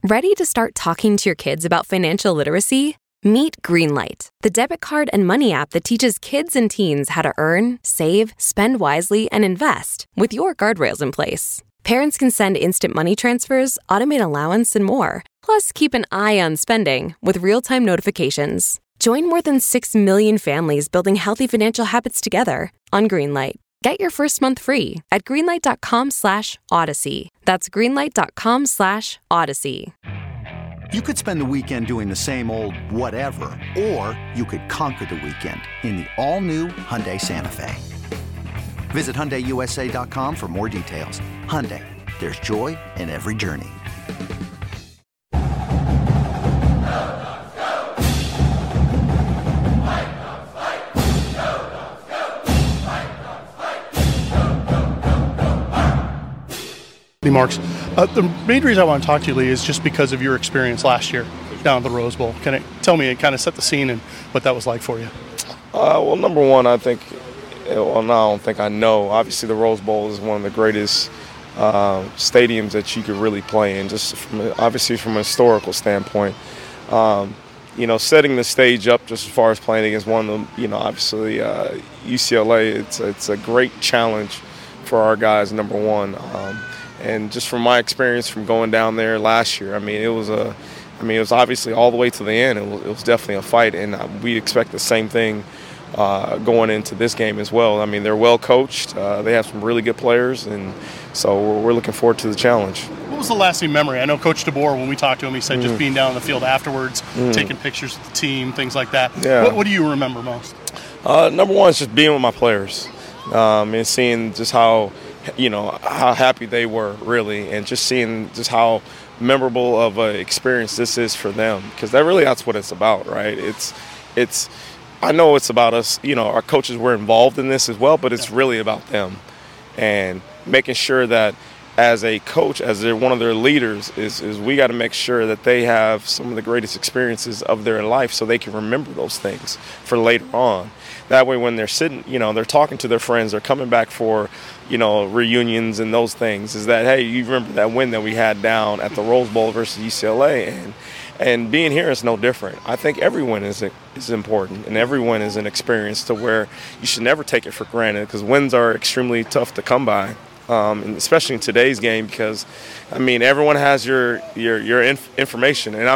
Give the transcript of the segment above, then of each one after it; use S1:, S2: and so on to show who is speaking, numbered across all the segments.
S1: Ready to start talking to your kids about financial literacy? Meet Greenlight, the debit card and money app that teaches kids and teens how to earn, save, spend wisely, and invest with your guardrails in place. Parents can send instant money transfers, automate allowance, and more. Plus, keep an eye on spending with real-time notifications. Join more than 6 million families building healthy financial habits together on Greenlight. Get your first month free at greenlight.com/Odyssey. That's greenlight.com/Odyssey.
S2: You could spend the weekend doing the same old whatever, or you could conquer the weekend in the all-new Hyundai Santa Fe. Visit HyundaiUSA.com for more details. Hyundai, there's joy in every journey.
S3: Marks. The main reason I want to talk to you, Lee, is just because of your experience last year down at the Rose Bowl. Can you tell me and kind of set the scene and what that was like for you?
S4: Well, number one, I think, well, no, I don't think I know. Obviously, the Rose Bowl is one of the greatest stadiums that you could really play in, just obviously from a historical standpoint. Setting the stage up just as far as playing against one of them, obviously UCLA, it's a great challenge for our guys, number one. And just from my experience from going down there last year, it was obviously all the way to the end. It was definitely a fight, and we expect the same thing going into this game as well. They're well coached. They have some really good players, and so we're looking forward to the challenge.
S3: What was the lasting memory? I know Coach DeBoer, when we talked to him, he said just being down on the field afterwards, taking pictures of the team, things like that.
S4: Yeah.
S3: What do you remember most?
S4: Number one is just being with my players and seeing just how happy they were, really, and just seeing just how memorable of an experience this is for them, because that's what it's about, right? It's I know it's about us, our coaches were involved in this as well, but it's really about them, and making sure that as a coach, as they're one of their leaders, is we got to make sure that they have some of the greatest experiences of their life so they can remember those things for later on. That way when they're sitting, they're talking to their friends, they're coming back for, reunions and those things, is that, hey, you remember that win that we had down at the Rose Bowl versus UCLA, and being here is no different. I think every win is important, and every win is an experience to where you should never take it for granted, because wins are extremely tough to come by. And especially in today's game, because everyone has your information, and I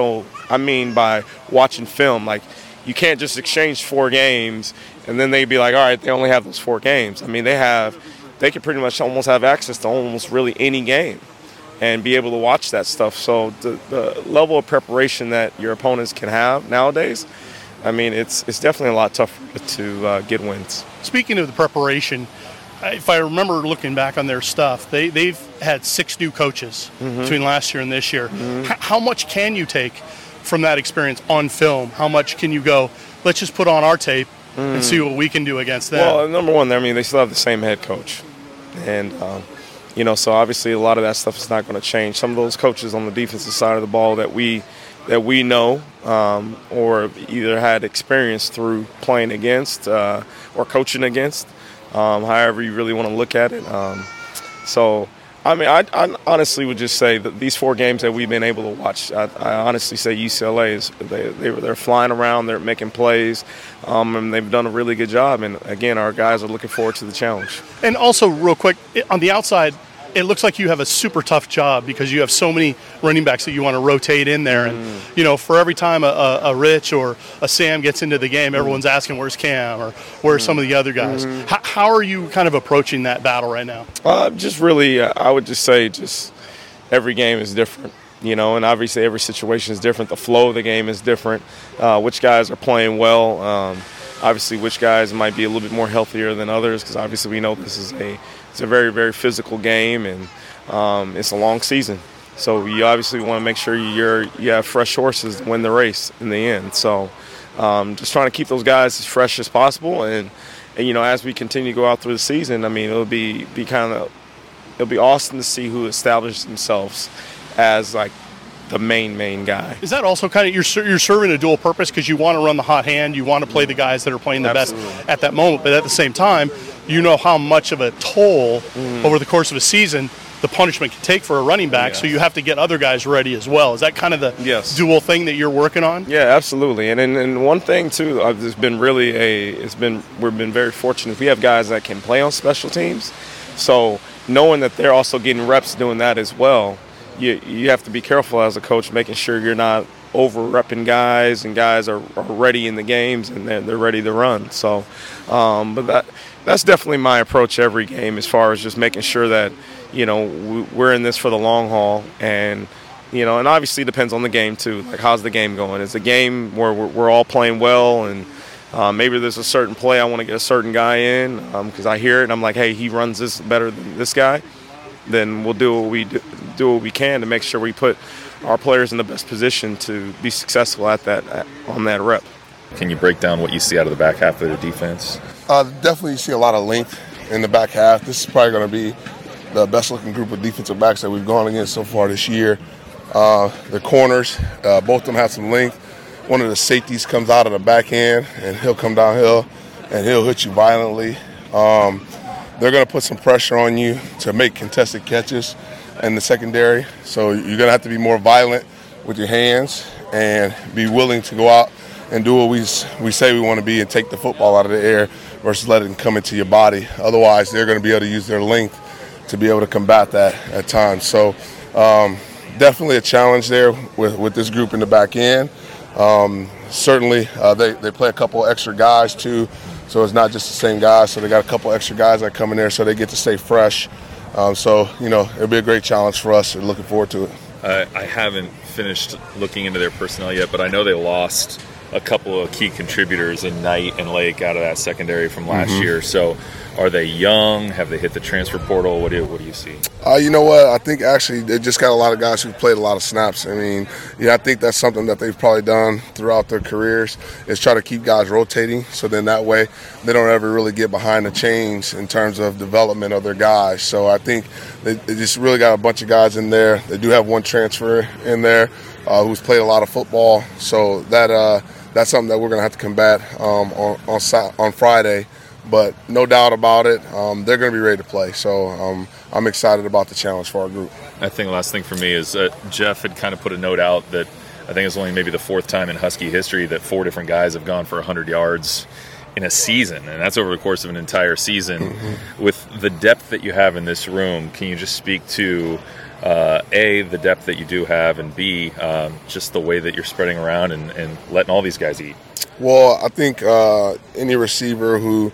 S4: mean by watching film, like you can't just exchange 4 games and then they'd be like, all right, they only have those 4 games. They can pretty much almost have access to almost really any game and be able to watch that stuff. So the level of preparation that your opponents can have nowadays, it's definitely a lot tougher to get wins.
S3: Speaking of the preparation, if I remember looking back on their stuff, they've had 6 new coaches between last year and this year. How much can you take from that experience on film? How much can you go, let's just put on our tape and see what we can do against them?
S4: Well, number one, they still have the same head coach. And, so obviously a lot of that stuff is not going to change. Some of those coaches on the defensive side of the ball that we know or either had experience through playing against or coaching against, however you really want to look at it. I honestly would just say that these 4 games that we've been able to watch, I honestly say UCLA they're flying around, they're making plays, and they've done a really good job. And again, our guys are looking forward to the challenge. And
S3: also, real quick, on the outside, it looks like you have a super tough job because you have so many running backs that you want to rotate in there. And, for every time a Rich or a Sam gets into the game, everyone's asking, where's Cam or where's some of the other guys? How are you kind of approaching that battle right now?
S4: Just really, I would just say just every game is different, and obviously every situation is different. The flow of the game is different. Which guys are playing well. Obviously, which guys might be a little bit more healthier than others, because obviously we know this is it's a very, very physical game, and it's a long season. So you obviously want to make sure you have fresh horses to win the race in the end. So just trying to keep those guys as fresh as possible, and as we continue to go out through the season, it'll be awesome to see who establishes themselves as like the main guy.
S3: Is that also kind of you're serving a dual purpose, because you want to run the hot hand, you want to play the guys that are playing the best at that moment, but at the same time, how much of a toll over the course of a season the punishment can take for a running back. So you have to get other guys ready as well. Is that kind of the dual thing that you're working on?
S4: Yeah, absolutely. And one thing too, we've been very fortunate. We have guys that can play on special teams. So knowing that they're also getting reps doing that as well, you have to be careful as a coach, making sure you're not over-repping guys, and guys are ready in the games and they're ready to run. So, but that's definitely my approach every game, as far as just making sure that, we're in this for the long haul. And, and obviously it depends on the game too. Like, how's the game going? Is the game where we're all playing well, and maybe there's a certain play I want to get a certain guy in because I hear it and I'm like, hey, he runs this better than this guy. Then we'll do what we can to make sure we put our players in the best position to be successful on that rep.
S5: Can you break down what you see out of the back half of the defense?
S6: Definitely see a lot of length in the back half. This is probably going to be the best-looking group of defensive backs that we've gone against so far this year. The corners, both of them have some length. One of the safeties comes out of the back end, and he'll come downhill, and he'll hit you violently. They're going to put some pressure on you to make contested catches in the secondary. So you're going to have to be more violent with your hands and be willing to go out and do what we say we want to be and take the football out of the air versus letting it come into your body. Otherwise, they're going to be able to use their length to be able to combat that at times. So definitely a challenge there with this group in the back end. Certainly, they play a couple extra guys too, so it's not just the same guys. So they got a couple extra guys that come in there, so they get to stay fresh. So it'll be a great challenge for us, and looking forward to it.
S5: I haven't finished looking into their personnel yet, but I know they lost a couple of key contributors in Knight and Lake out of that secondary from last year. So are they young? Have they hit the transfer portal? What do you see?
S6: You know what? I think actually they just got a lot of guys who've played a lot of snaps. I mean, I think that's something that they've probably done throughout their careers, is try to keep guys rotating, so then that way they don't ever really get behind the chains in terms of development of their guys. So I think they just really got a bunch of guys in there. They do have one transfer in there who's played a lot of football. So that's something that we're going to have to combat on Friday. But no doubt about it, they're going to be ready to play. So I'm excited about the challenge for our group.
S5: I think the last thing for me is Jeff had kind of put a note out that I think it's only maybe the fourth time in Husky history that 4 different guys have gone for 100 yards in a season, and that's over the course of an entire season. With the depth that you have in this room, can you just speak to A, the depth that you do have, and B, just the way that you're spreading around and letting all these guys eat?
S6: Well, I think any receiver who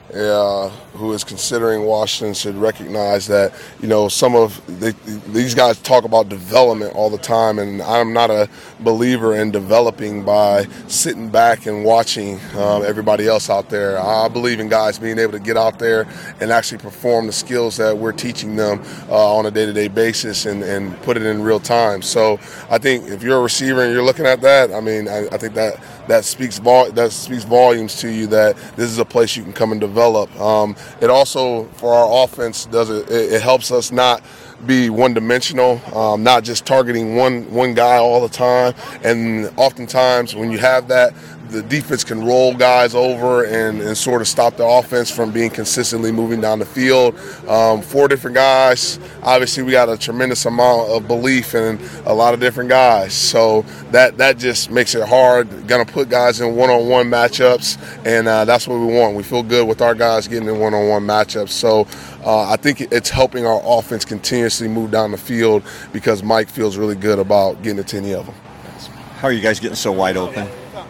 S6: is considering Washington should recognize that, some of these guys talk about development all the time, and I'm not a believer in developing by sitting back and watching everybody else out there. I believe in guys being able to get out there and actually perform the skills that we're teaching them on a day-to-day basis and put it in real time. So I think if you're a receiver and you're looking at that, I mean, I think that speaks volumes to you that this is a place you can come and develop. It also, for our offense, it helps us not be one-dimensional, not just targeting one guy all the time. And oftentimes when you have that, the defense can roll guys over and sort of stop the offense from being consistently moving down the field. 4 different guys. Obviously, we got a tremendous amount of belief in a lot of different guys. So that just makes it hard. Going to put guys in one-on-one matchups, and that's what we want. We feel good with our guys getting in one-on-one matchups. So I think it's helping our offense continuously move down the field because Mike feels really good about getting it to any of them.
S7: How are you guys getting so wide open?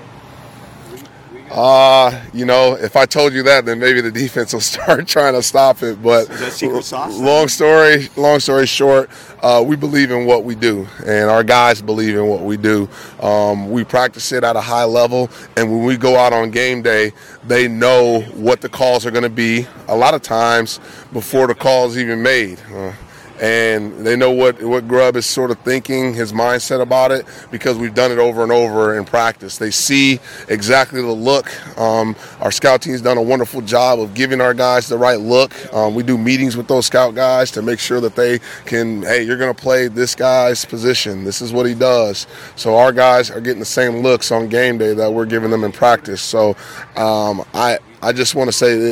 S6: If I told you that, then maybe the defense will start trying to stop it. But
S7: is that secret sauce?
S6: Long story short, we believe in what we do, and our guys believe in what we do. We practice it at a high level, and when we go out on game day, they know what the calls are going to be a lot of times before the call is even made. And they know what Grubb is sort of thinking, his mindset about it, because we've done it over and over in practice. They see exactly the look. Our scout team's done a wonderful job of giving our guys the right look. We do meetings with those scout guys to make sure that they can, hey, you're going to play this guy's position. This is what he does. So our guys are getting the same looks on game day that we're giving them in practice. So I just want to say that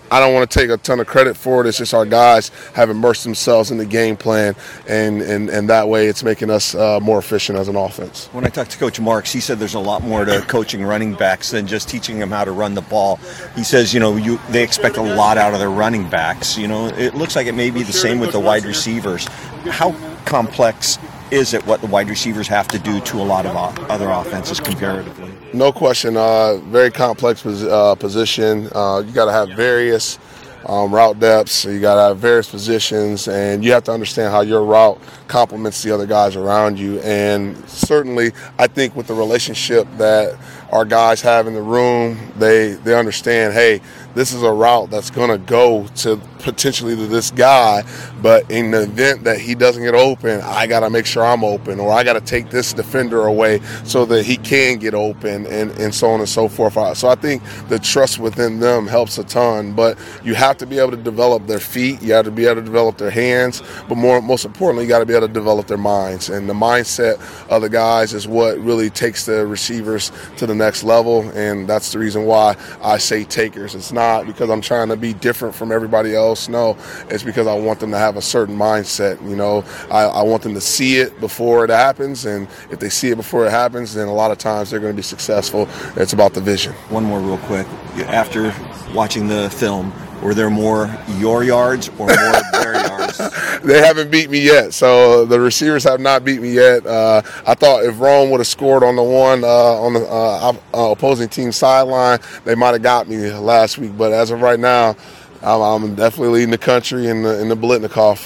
S6: I don't want to take a ton of credit for it. It's just our guys have immersed themselves in the game plan, and that way it's making us more efficient as an offense.
S7: When I talked to Coach Marks, he said there's a lot more to coaching running backs than just teaching them how to run the ball. He says, they expect a lot out of their running backs. It looks like it may be the same with the wide receivers. How complex is it what the wide receivers have to do to a lot of other offenses comparatively?
S6: No question. Very complex position. You got to have various route depths. You got to have various positions, and you have to understand how your route complements the other guys around you. And certainly, I think with the relationship that our guys have in the room, they understand, hey, this is a route that's going to go to potentially to this guy, but in the event that he doesn't get open, I got to make sure I'm open, or I got to take this defender away so that he can get open, and so on and so forth. So I think the trust within them helps a ton, but you have to be able to develop their feet, you have to be able to develop their hands, but most importantly, you got to be able to develop their minds. And the mindset of the guys is what really takes the receivers to the next level, and that's the reason why I say takers. It's not because I'm trying to be different from everybody else. No, it's because I want them to have a certain mindset. I want them to see it before it happens, and if they see it before it happens, then a lot of times they're going to be successful. It's about the vision.
S7: One more real quick. After watching the film, were there more your yards or more their yards?
S6: They haven't beat me yet, so the receivers have not beat me yet. I thought if Rome would have scored on the one on the opposing team sideline, they might have got me last week. But as of right now, I'm definitely leading the country in the Biletnikoff.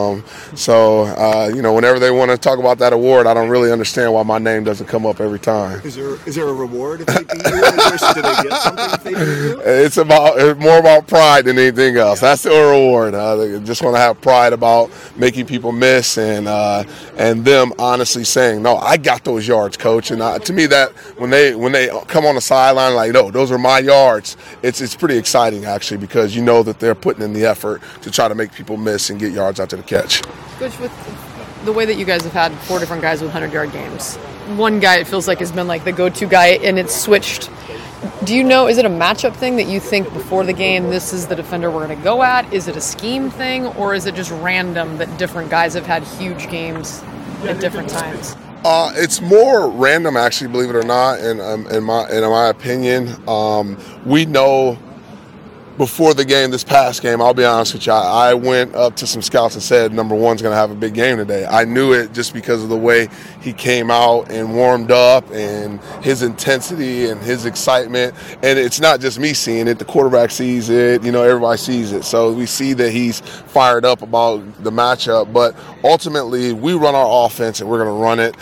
S6: Whenever they want to talk about that award, I don't really understand why my name doesn't come up every time.
S7: Is there a reward if they beat you? Do they get something if they beat you?
S6: It's more about pride than anything else. That's the reward. They just want to have pride about making people miss, and them honestly saying, "No, I got those yards, coach." And to me, that when they come on the sideline like, "No, those are my yards," it's pretty exciting actually, because you know that they're putting in the effort to try to make people miss and get yards after the catch.
S8: Coach, with the way that you guys have had 4 different guys with 100-yard games, one guy it feels like has been like the go-to guy, and it's switched. Do you know, is it a matchup thing that you think before the game this is the defender we're going to go at? Is it a scheme thing, or is it just random that different guys have had huge games at different times?
S6: It's more random, actually, believe it or not. In my opinion, we know. Before the game, this past game, I'll be honest with you, I went up to some scouts and said number one's going to have a big game today. I knew it just because of the way he came out and warmed up and his intensity and his excitement. And it's not just me seeing it. The quarterback sees it. Everybody sees it. So we see that he's fired up about the matchup. But ultimately, we run our offense and we're going to run it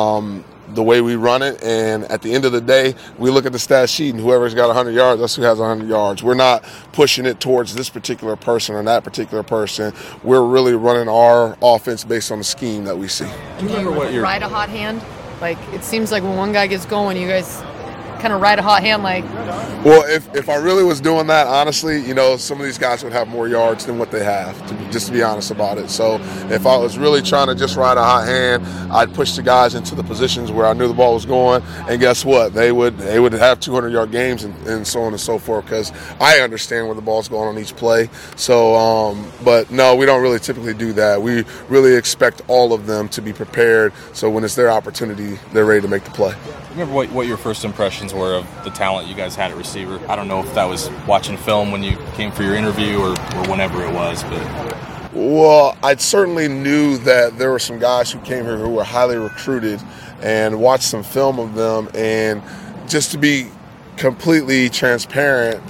S6: the way we run it, and at the end of the day, we look at the stat sheet, and whoever's got 100 yards, that's who has 100 yards. We're not pushing it towards this particular person or that particular person. We're really running our offense based on the scheme that we see.
S8: Do you ride a hot hand? Like, it seems like when one guy gets going, you guys kind of ride a hot hand like...
S6: Well, if I really was doing that, honestly, some of these guys would have more yards than what they have, just to be honest about it. So if I was really trying to just ride a hot hand, I'd push the guys into the positions where I knew the ball was going, and guess what? They would have 200-yard games and so on and so forth, because I understand where the ball's going on each play. So, but no, we don't really typically do that. We really expect all of them to be prepared, so when it's their opportunity, they're ready to make the play.
S9: Remember what your first impressions were of the talent you guys had at receiver? I don't know if that was watching film when you came for your interview or whenever it was, but...
S6: Well, I certainly knew that there were some guys who came here who were highly recruited, and watched some film of them. And just to be completely transparent,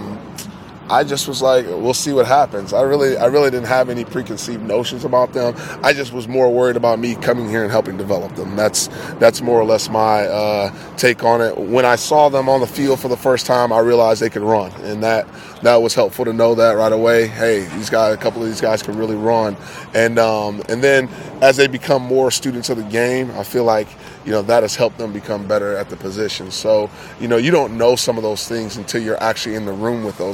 S6: I just was like, we'll see what happens. I really didn't have any preconceived notions about them. I just was more worried about me coming here and helping develop them. That's more or less my take on it. When I saw them on the field for the first time, I realized they could run, and that was helpful to know that right away. Hey, a couple of these guys can really run, and then as they become more students of the game, I feel like that has helped them become better at the position. So you don't know some of those things until you're actually in the room with those guys.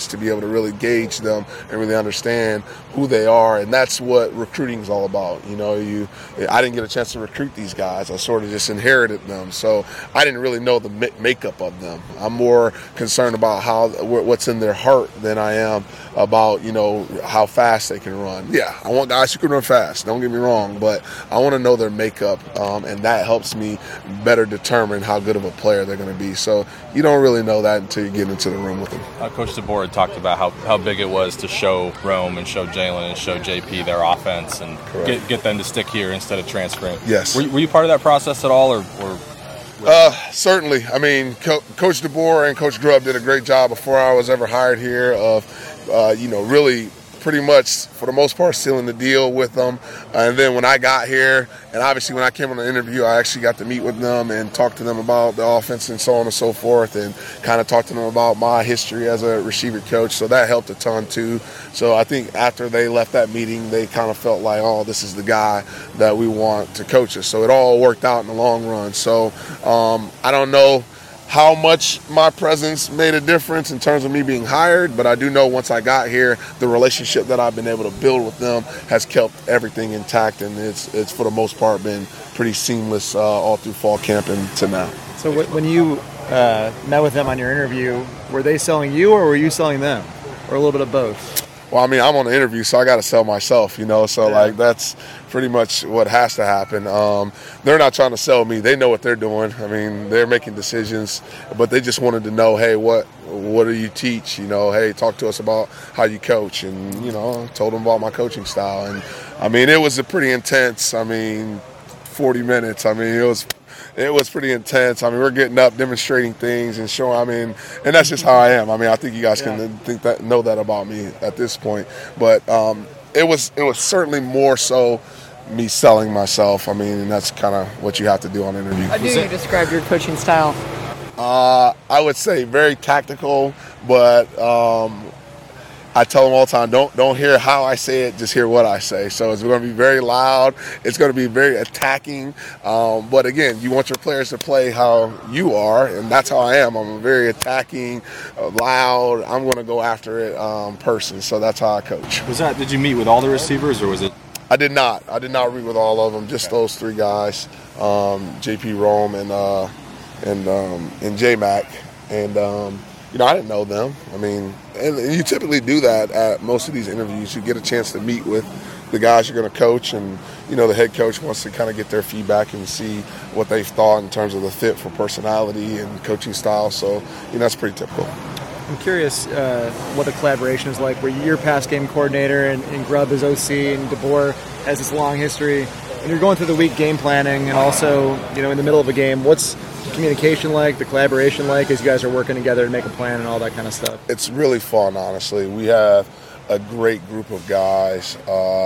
S6: practice to be able to really gauge them and really understand who they are. And that's what recruiting is all about. I didn't get a chance to recruit these guys. I sort of just inherited them. So I didn't really know the makeup of them. I'm more concerned about what's in their heart than I am about, how fast they can run. Yeah, I want guys who can run fast. Don't get me wrong, but I want to know their makeup, and that helps me better determine how good of a player they're going to be. So you don't really know that until you get into the room with them.
S9: Coach DeBoer had talked about how big it was to show Rome and show Jalen and show JP their offense and get them to stick here instead of transferring.
S6: Yes.
S9: Were you part of that process at all, or
S6: certainly. I mean, Coach DeBoer and Coach Grubb did a great job before I was ever hired here of, really pretty much, for the most part, sealing the deal with them. And then when I got here, and obviously when I came on the interview, I actually got to meet with them and talk to them about the offense and so on and so forth, and kind of talk to them about my history as a receiver coach. So that helped a ton too. So I think after they left that meeting, they kind of felt like, oh, this is the guy that we want to coach us. So it all worked out in the long run. So I don't know how much my presence made a difference in terms of me being hired, but I do know once I got here, the relationship that I've been able to build with them has kept everything intact, and it's for the most part been pretty seamless all through fall camp and to now.
S10: So when you met with them on your interview, were they selling you or were you selling them, or a little bit of both?
S6: Well, I mean, I'm on the interview, so I got to sell myself, so like that's pretty much what has to happen. They're not trying to sell me. They know what they're doing. I mean, they're making decisions, but they just wanted to know, hey, what do you teach? Hey, talk to us about how you coach. And, told them about my coaching style. And, I mean, it was a pretty intense, 40 minutes. It was pretty intense. We're getting up, demonstrating things, and showing. And that's just how I am. I think you guys can know that about me at this point. But it was certainly more so me selling myself. And that's kind of what you have to do on an interview.
S8: How do you describe your coaching style?
S6: I would say very tactical, but I tell them all the time, don't hear how I say it, just hear what I say. So it's going to be very loud. It's going to be very attacking. But again, you want your players to play how you are, and that's how I am. I'm a very attacking, loud, I'm going to go after it person. So that's how I coach.
S9: Did you meet with all the receivers, or was it?
S6: I did not. I did not meet with all of them, just those three guys, JP Rome and J-Mac. And, I didn't know them. And you typically do that at most of these interviews. You get a chance to meet with the guys you're going to coach, and, the head coach wants to kind of get their feedback and see what they've thought in terms of the fit for personality and coaching style. So, that's pretty typical.
S10: I'm curious what the collaboration is like, where you're pass game coordinator and Grubb is OC and DeBoer has this long history. And you're going through the week game planning and also, in the middle of a game. What's the communication like, the collaboration like, as you guys are working together to make a plan and all that kind of stuff?
S6: It's really fun, honestly. We have a great group of guys.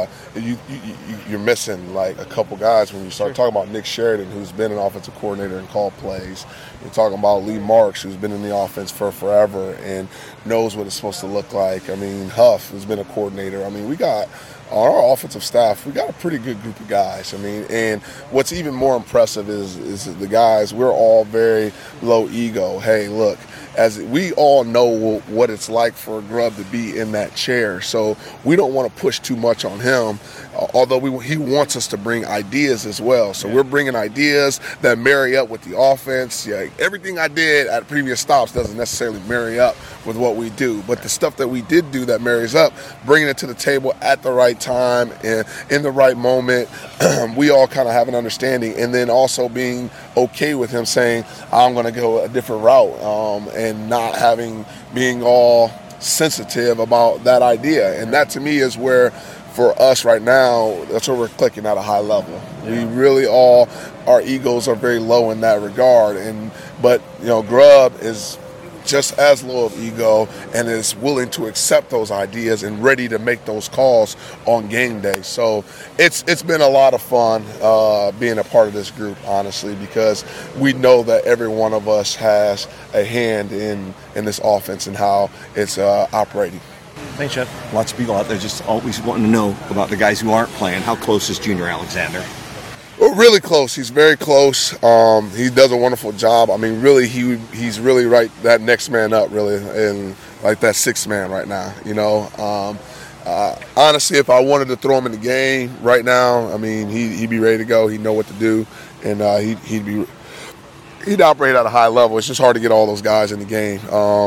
S6: You're missing like a couple guys when you start talking about Nick Sheridan, who's been an offensive coordinator and called plays. You're talking about Lee Marks, who's been in the offense for forever and knows what it's supposed to look like. Huff, who's been a coordinator. We got on our offensive staff, we got a pretty good group of guys. And what's even more impressive is the guys, we're all very low ego. Hey, look, as we all know what it's like for Grubb to be in that chair. So we don't want to push too much on him, although he wants us to bring ideas as well. So we're bringing ideas that marry up with the offense. Everything I did at previous stops doesn't necessarily marry up with what we do. But the stuff that we did do that marries up, bringing it to the table at the right time and in the right moment, we all kind of have an understanding. And then also being okay with him saying, I'm going to go a different route, and not being all sensitive about that idea. And that to me is where, for us right now, that's where we're clicking at a high level. We really our egos are very low in that regard. But Grubb is just as low of ego and is willing to accept those ideas and ready to make those calls on game day. So it's been a lot of fun being a part of this group, honestly, because we know that every one of us has a hand in this offense and how it's operating.
S10: Thanks, Jeff.
S7: Lots of people out there just always wanting to know about the guys who aren't playing. How close is Junior Alexander?
S6: We're really close. He's very close. He does a wonderful job. Really, he's really right that next man up, really. And like that sixth man right now. Honestly, if I wanted to throw him in the game right now, I mean, he'd be ready to go. He'd know what to do, and he'd operate at a high level. It's just hard to get all those guys in the game.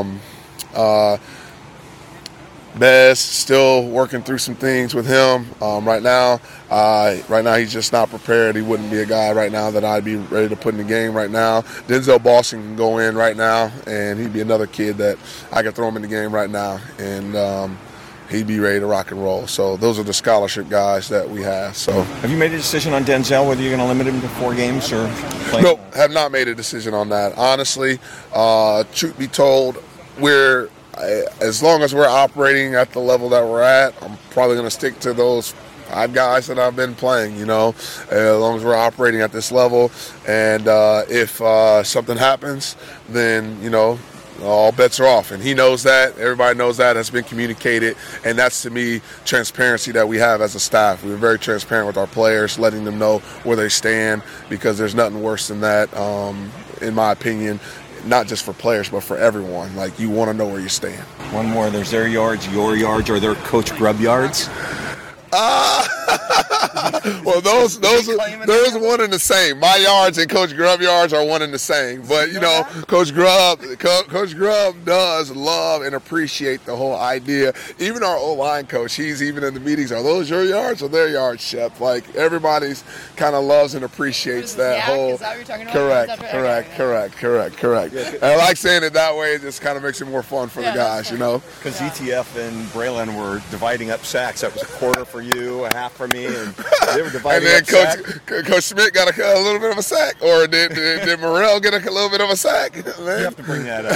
S6: Bez, still working through some things with him right now. He's just not prepared. He wouldn't be a guy right now that I'd be ready to put in the game right now. Denzel Boston can go in right now, and he'd be another kid that I could throw him in the game right now, and he'd be ready to rock and roll. So those are the scholarship guys that we have. So,
S7: have you made a decision on Denzel, whether you're going to limit him to 4 games or play?
S6: Nope, have not made a decision on that. Honestly, truth be told, as long as we're operating at the level that we're at, I'm probably going to stick to those 5 guys that I've been playing, as long as we're operating at this level. And if something happens, then, all bets are off. And he knows that. Everybody knows that. That's been communicated. And that's, to me, transparency that we have as a staff. We're very transparent with our players, letting them know where they stand, because there's nothing worse than that, in my opinion, not just for players, but for everyone. Like, you want to know where you stand.
S7: One more. There's their yards, your yards, or their Coach Grubb yards?
S6: Well, those are one and the same. My yards and Coach Grubb yards are one and the same. But Coach Grubb does love and appreciate the whole idea. Even our O-line coach, he's even in the meetings. Are those your yards or their yards, Shep? Like, everybody's kind of loves and appreciates that whole. Is that what you're talking about? Correct. And I like saying it that way. It just kind of makes it more fun for the guys,
S7: Because ETF and Braylon were dividing up sacks. That was a quarter for you, a half for me, and they were dividing up sacks.
S6: Coach Schmidt got a little bit of a sack, or did Morrell get a little bit of a sack?
S7: You have to bring that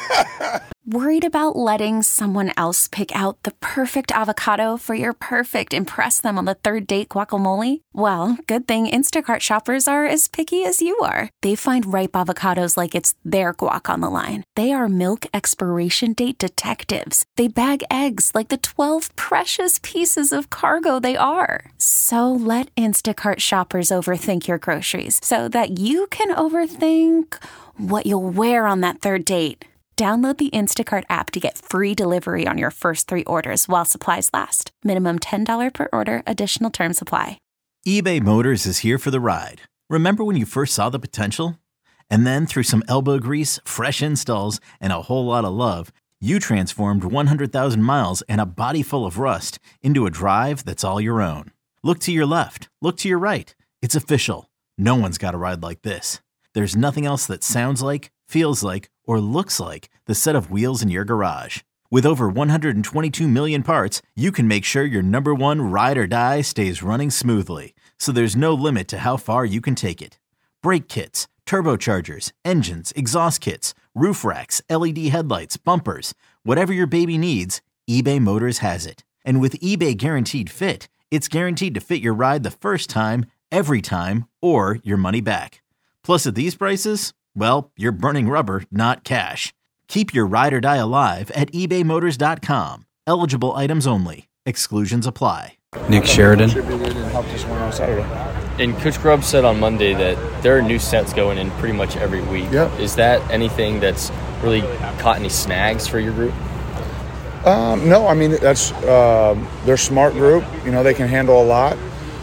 S7: up.
S11: Worried about letting someone else pick out the perfect avocado for your perfect impress them on the third date guacamole? Well, good thing Instacart shoppers are as picky as you are. They find ripe avocados like it's their guac on the line. They are milk expiration date detectives. They bag eggs like the 12 precious pieces of cargo they are. So let Instacart shoppers overthink your groceries so that you can overthink what you'll wear on that third date. Download the Instacart app to get free delivery on your first 3 orders while supplies last. Minimum $10 per order. Additional terms apply.
S12: eBay Motors is here for the ride. Remember when you first saw the potential? And then through some elbow grease, fresh installs, and a whole lot of love, you transformed 100,000 miles and a body full of rust into a drive that's all your own. Look to your left. Look to your right. It's official. No one's got a ride like this. There's nothing else that sounds like, feels like, or looks like the set of wheels in your garage. With over 122 million parts, you can make sure your number one ride or die stays running smoothly, so there's no limit to how far you can take it. Brake kits, turbochargers, engines, exhaust kits, roof racks, LED headlights, bumpers, whatever your baby needs, eBay Motors has it. And with eBay Guaranteed Fit, it's guaranteed to fit your ride the first time, every time, or your money back. Plus, at these prices, well, you're burning rubber, not cash. Keep your ride or die alive at ebaymotors.com. Eligible items only. Exclusions apply.
S13: Nick Sheridan.
S14: And Coach Grubb said on Monday that there are new sets going in pretty much every week.
S15: Yep.
S14: Is that anything that's really caught any snags for your group?
S15: No, I mean, that's they're a smart group. They can handle a lot.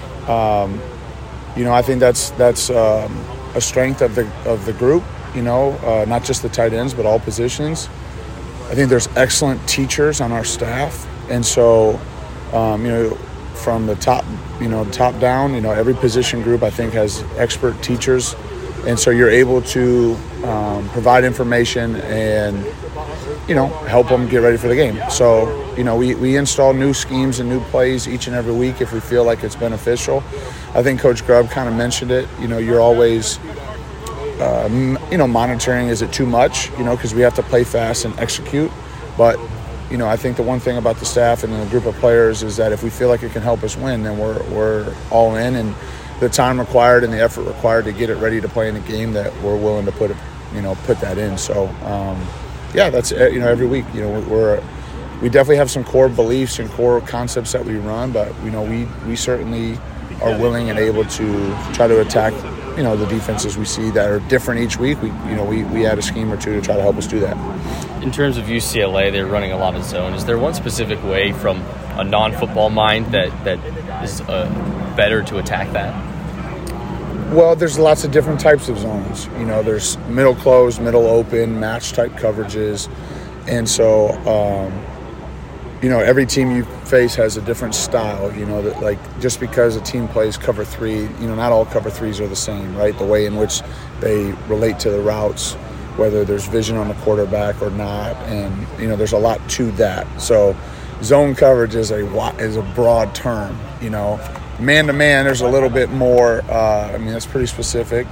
S15: I think that's a strength of the group, not just the tight ends, but all positions. I think there's excellent teachers on our staff. And so, from the top, top down, every position group I think has expert teachers. And so you're able to provide information and, help them get ready for the game. So, we install new schemes and new plays each and every week if we feel like it's beneficial. I think Coach Grubb kind of mentioned it. You're always, monitoring, is it too much? Because we have to play fast and execute. But, I think the one thing about the staff and the group of players is that if we feel like it can help us win, then we're all in. And the time required and the effort required to get it ready to play in a game, that we're willing to put that in. So, that's, every week, we definitely have some core beliefs and core concepts that we run, but, we certainly are willing and able to try to attack, the defenses we see that are different each week. We add a scheme or two to try to help us do that.
S14: in terms of UCLA, they're running a lot of zone. Is there one specific way from a non-football mind that is better to attack that?
S15: Well, there's lots of different types of zones. You know, there's middle closed, middle open, match type coverages. And so, you know, every team you face has a different style, you know, that like just because a team plays cover 3, you know, not all cover 3s are the same, right? The way in which they relate to the routes, whether there's vision on the quarterback or not. And, you know, there's a lot to that. So zone coverage is a broad term, you know. Man-to-man, there's a little bit more, I mean, that's pretty specific.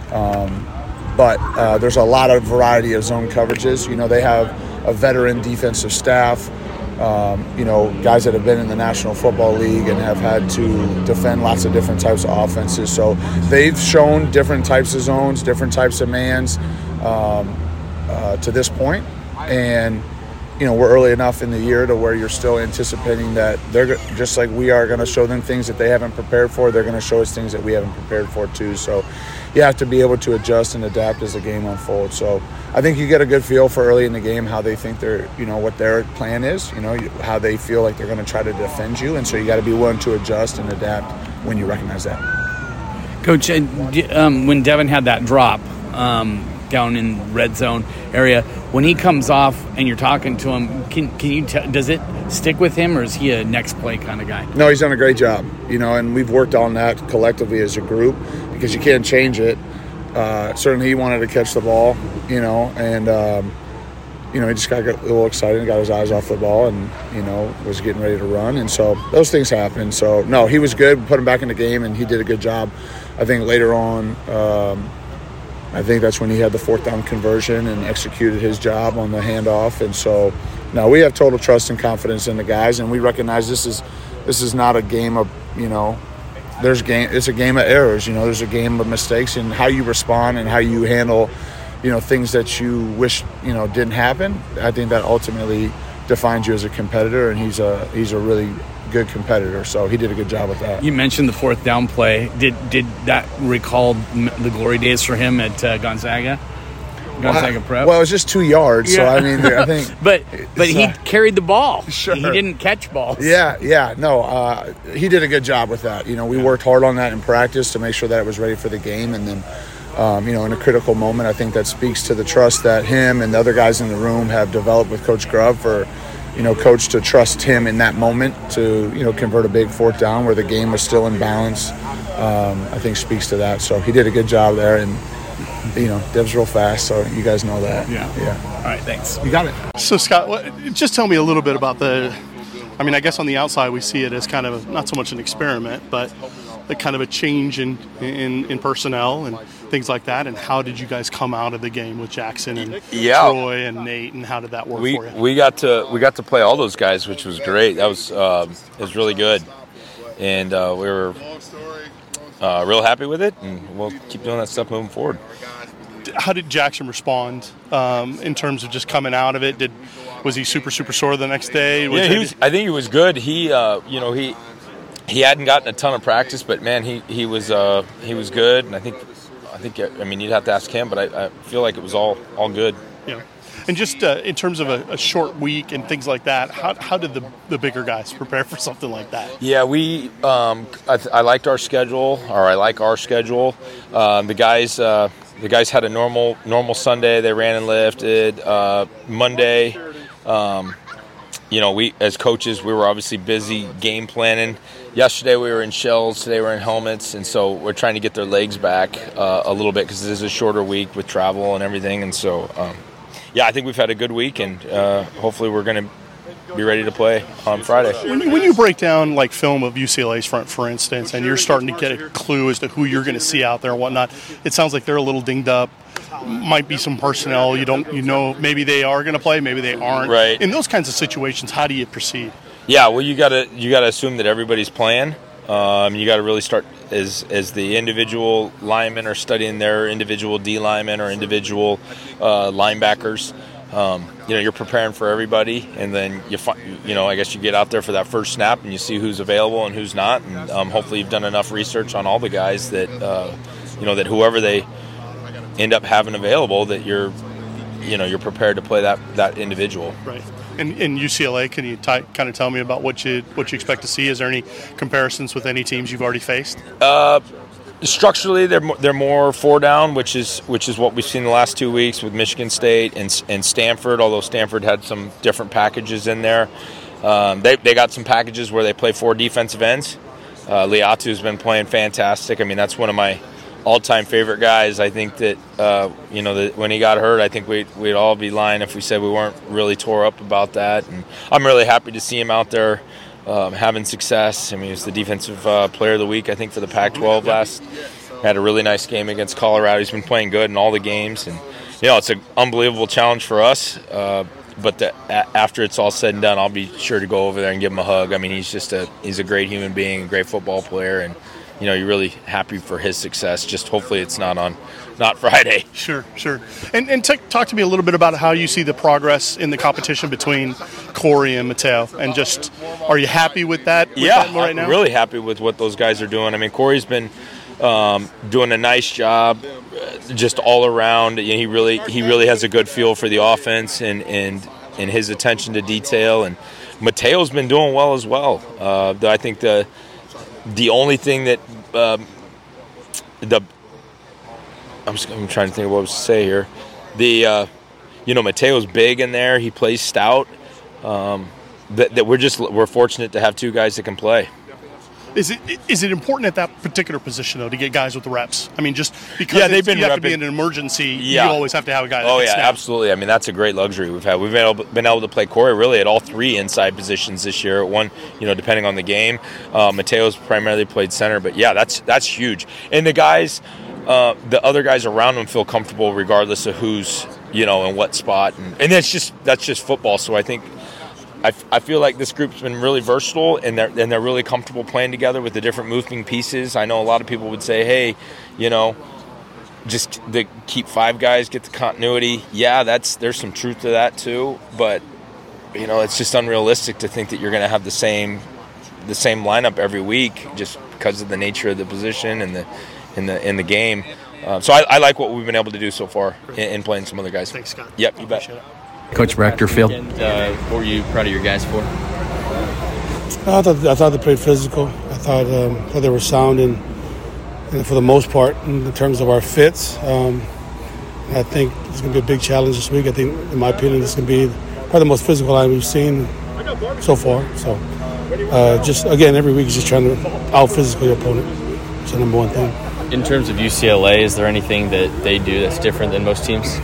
S15: But there's a lot of variety of zone coverages. You know, they have a veteran defensive staff, you know, guys that have been in the National Football League and have had to defend lots of different types of offenses. So they've shown different types of zones, different types of mans to this point. And you know, we're early enough in the year to where you're still anticipating that they're just like we are going to show them things that they haven't prepared for. They're going to show us things that we haven't prepared for too. So you have to be able to adjust and adapt as the game unfolds. So I think you get a good feel for early in the game how they think they're, you know, what their plan is, you know, how they feel like they're going to try to defend you. And so you got to be willing to adjust and adapt when you recognize that.
S13: Coach, when Devin had that drop down in red zone area, when he comes off and you're talking to him, can you does it stick with him, or is he a next play kind of guy?
S15: No, he's done a great job, you know, and we've worked on that collectively as a group because you can't change it. Certainly he wanted to catch the ball, you know, and you know, he just got a little excited and got his eyes off the ball and, you know, was getting ready to run. And so those things happen. So, no, he was good. We put him back in the game, and he did a good job. I think later on, I think that's when he had the 4th down conversion and executed his job on the handoff. And so, no, we have total trust and confidence in the guys, and we recognize this is not a game of, you know, it's a game of errors. You know, there's a game of mistakes, and how you respond and how you handle, you know, things that you wish, you know, didn't happen. I think that ultimately defines you as a competitor, and he's a really good competitor, so he did a good job with that.
S13: You mentioned the 4th down play. Did that recall the glory days for him at Gonzaga Prep?
S15: Well, it was just 2 yards, so I mean, I think.
S13: but he carried the ball.
S15: Sure.
S13: He didn't catch balls.
S15: Yeah. No, he did a good job with that. You know, we worked hard on that in practice to make sure that it was ready for the game, and then, you know, in a critical moment, I think that speaks to the trust that him and the other guys in the room have developed with Coach Grubb for, you know, Coach to trust him in that moment to, you know, convert a big 4th down where the game was still in balance. I think speaks to that. So he did a good job there, and, you know, Dev's real fast, so you guys know that.
S13: Yeah. All right, thanks.
S15: You got it.
S3: So, Scott, just tell me a little bit about I mean, I guess on the outside we see it as kind of not so much an experiment, but a kind of a change in personnel and things like that. And how did you guys come out of the game with Jackson and Troy and Nate, and how did that work for you?
S16: We got to play all those guys, which was great. That was it was really good, and we were real happy with it, and we'll keep doing that stuff moving forward.
S3: How did Jackson respond in terms of just coming out of it? Was he super sore the next day?
S16: I think he was good. He you know, he hadn't gotten a ton of practice, but man, he was good, and I think I mean, you'd have to ask him, but I feel like it was all good.
S3: Yeah. And just in terms of a short week and things like that, how did the bigger guys prepare for something like that?
S16: Yeah, we I liked our schedule, or I like our schedule. The guys had a normal Sunday. They ran and lifted. Monday, you know, we as coaches, we were obviously busy game planning. Yesterday we were in shells, today we're in helmets, and so we're trying to get their legs back a little bit because this is a shorter week with travel and everything. And so, yeah, I think we've had a good week, and hopefully we're going to be ready to play on Friday.
S3: When you break down like film of UCLA's front, for instance, and you're starting to get a clue as to who you're going to see out there and whatnot, it sounds like they're a little dinged up. Might be some personnel maybe they are going to play, maybe they aren't.
S16: Right.
S3: In those kinds of situations, how do you proceed?
S16: Yeah, well, you gotta assume that everybody's playing. You gotta really start as the individual linemen are studying their individual D linemen or individual linebackers. You're preparing for everybody, and then I guess you get out there for that first snap and you see who's available and who's not, and hopefully you've done enough research on all the guys that that whoever they end up having available, that you're you're prepared to play that individual.
S3: Right. And in UCLA, can you kind of tell me about what you expect to see? Is there any comparisons with any teams you've already faced?
S16: Structurally, they're more 4 down, which is what we've seen the last 2 weeks with Michigan State and Stanford. Although Stanford had some different packages in there, they got some packages where they play 4 defensive ends. Liatu's been playing fantastic. I mean, that's one of my all-time favorite guys. I think that when he got hurt, I think we'd all be lying if we said we weren't really tore up about that. And I'm really happy to see him out there having success. I mean, he was the defensive player of the week, I think, for the Pac-12 last. Had a really nice game against Colorado. He's been playing good in all the games, and it's an unbelievable challenge for us. But after it's all said and done, I'll be sure to go over there and give him a hug. I mean, he's a great human being, a great football player, and you're really happy for his success. Just hopefully it's not Friday.
S3: Sure. And talk to me a little bit about how you see the progress in the competition between Corey and Mateo, and just are you happy with that? Right now?
S16: I'm really happy with what those guys are doing. I mean, Corey's been doing a nice job, just all around. He really has a good feel for the offense and his attention to detail. And Mateo's been doing well as well. I think the only thing that I'm trying to think of what I was to say here. Mateo's big in there. He plays stout. That we're fortunate to have 2 guys that can play.
S3: Is it important at that particular position though to get guys with the reps? I mean, just because
S16: they've been
S3: you have to be in an emergency, you always have to have a guy.
S16: That snap. Absolutely. I mean, that's a great luxury we've had. We've been able to play Corey really at all 3 inside positions this year. One, depending on the game. Mateo's primarily played center, but that's huge. And the guys, the other guys around him feel comfortable regardless of who's in what spot, and that's just football. So I think. I feel like this group's been really versatile, and they're really comfortable playing together with the different moving pieces. I know a lot of people would say, hey, just keep 5 guys, get the continuity. Yeah, there's some truth to that too, but it's just unrealistic to think that you're going to have the same lineup every week just because of the nature of the position and in the game. So I like what we've been able to do so far in playing some other guys.
S3: Thanks, Scott.
S16: Yep, you bet.
S14: Coach Brechterfield, what were you proud of your guys for?
S17: I thought they played physical. I thought they were sound and for the most part in terms of our fits. I think it's going to be a big challenge this week. I think, in my opinion, it's going to be probably the most physical line we've seen so far. So just again, every week is just trying to out-physical your opponent. It's the number one thing.
S14: In terms of UCLA, is there anything that they do that's different than most teams?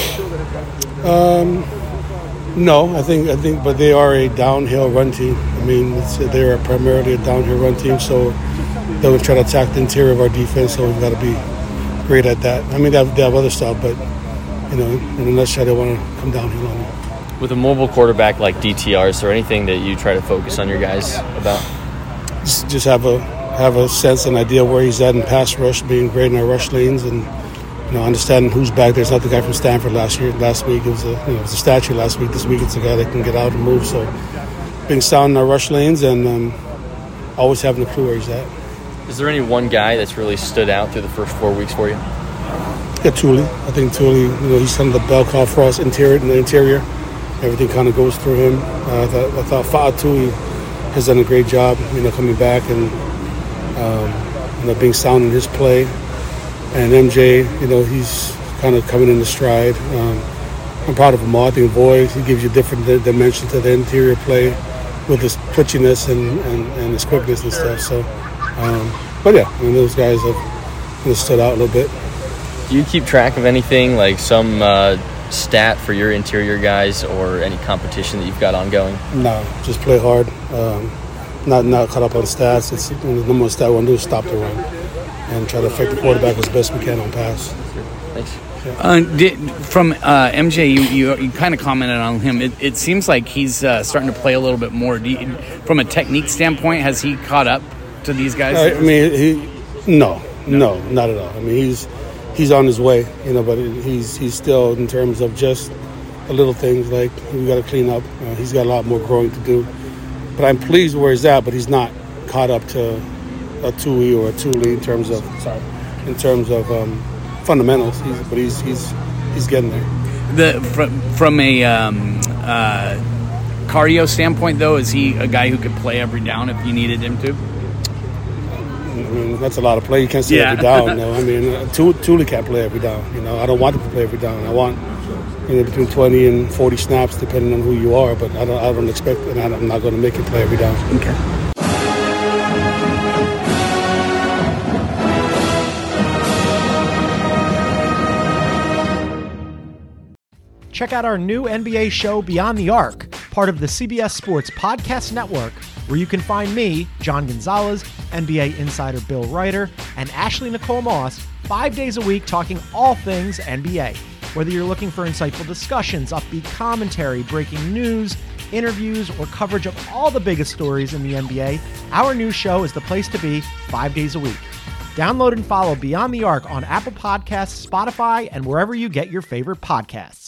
S17: No, I think, but they are a downhill run team. I mean, they are primarily a downhill run team, so they would try to attack the interior of our defense. So we've got to be great at that. I mean, they have other stuff, but in a nutshell, they want to come downhill on you.
S14: With a mobile quarterback like DTR, is there anything that you try to focus on your guys about?
S17: Just have a sense and idea where he's at in pass rush, being great in our rush lanes, and understanding who's back there. It's not the guy from Stanford last week. It was a statue last week. This week it's a guy that can get out and move. So being sound in our rush lanes and always having a clue where he's at.
S14: Is there any one guy that's really stood out through the first 4 weeks for you?
S17: Yeah, Thule. I think Thule, he's kind of the bell cow for us in the interior. Everything kind of goes through him. I thought Fa'atu has done a great job, coming back and being sound in his play. And MJ, he's kind of coming in the stride. I'm proud of him all. I think Boyd, he gives you a different dimension to the interior play with his twitchiness and his quickness and stuff. So, but yeah, those guys have stood out a little bit.
S14: Do you keep track of anything, like some stat for your interior guys or any competition that you've got ongoing?
S17: No, just play hard. Not caught up on stats. It's the number one stat we want to do is stop the run and try to affect the quarterback as best we can on pass.
S14: Thanks.
S13: From MJ, you kind of commented on him. It seems like he's starting to play a little bit more. From a technique standpoint, has he caught up to these guys?
S17: No, not at all. I mean, he's on his way, but he's still, in terms of just the little things like we got to clean up. He's got a lot more growing to do. But I'm pleased where he's at. But he's not caught up to a Tui or a Thule in terms of fundamentals. But he's getting there.
S13: From a cardio standpoint, though, is he a guy who could play every down if you needed him to?
S17: I mean, that's a lot of play. You can't say every down. No, I mean, Tuli can't play every down. I don't want him to play every down. I want between 20 and 40 snaps, depending on who you are. But I don't expect, and I'm not going to make him play every down.
S13: Okay.
S18: Check out our new NBA show, Beyond the Arc, part of the CBS Sports Podcast Network, where you can find me, John Gonzalez, NBA insider Bill Ryder, and Ashley Nicole Moss 5 days a week talking all things NBA. Whether you're looking for insightful discussions, upbeat commentary, breaking news, interviews, or coverage of all the biggest stories in the NBA, our new show is the place to be 5 days a week. Download and follow Beyond the Arc on Apple Podcasts, Spotify, and wherever you get your favorite podcasts.